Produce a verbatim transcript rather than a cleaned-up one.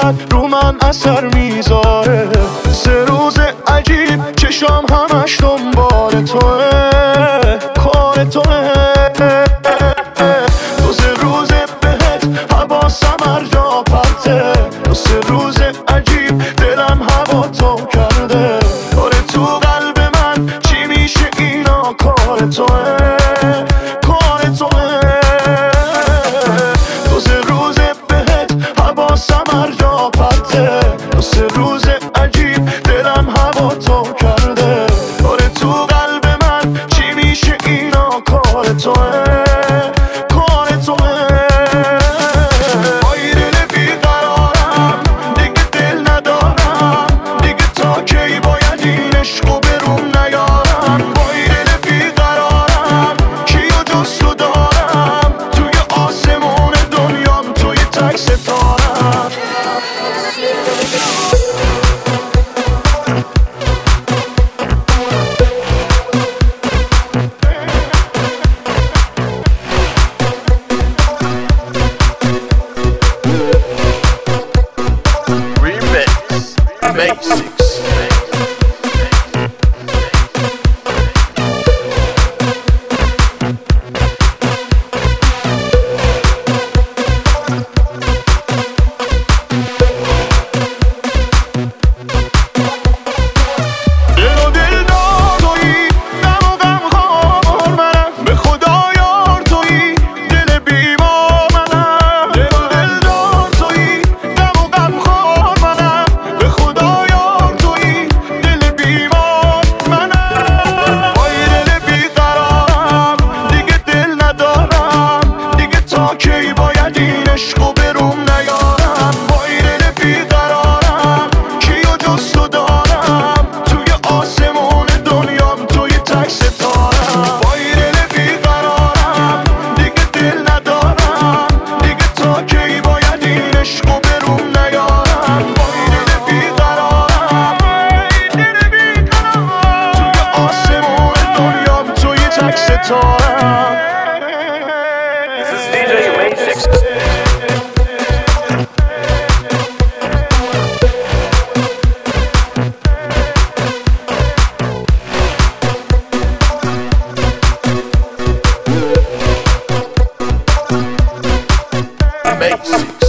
فقط رو من اثر میذاره. سه روز عجیب چشام همش دنبال توه، کار توه. دو سه روز بهت حواسم هر جا پرته، دو سه روز عجیب دلم هوا تو کرده. آره تو قلب من چی میشه اینا کار توه، کار توه. دو سه روز بهت حواسم هر جا پرته، دو سه روز عجیب دلم هوا تو کرده. آره تو قلب من چی میشه اینا کار توه، کار توه. وای دل بیقرارم دیگه دل ندارم، دیگه تا کی باید این عشقو بروم نیارم. وای دل بیقرارم کیو جز تو دارم، توی آسمون دنیام توی تک ستارم. Basics. کی باید این عشقو بروم نیارم. وای دل بیقرارم کیو جز تو دارم، توی آسمون دنیام توی تک ستارم. وای دل بیقرارم دیگه دل ندارم، دیگه تا کی باید این عشقو بروم نیارم. وای دل بیقرارم، دل بیقرارم، توی آسمون دنیام توی تک ستارم. Basics.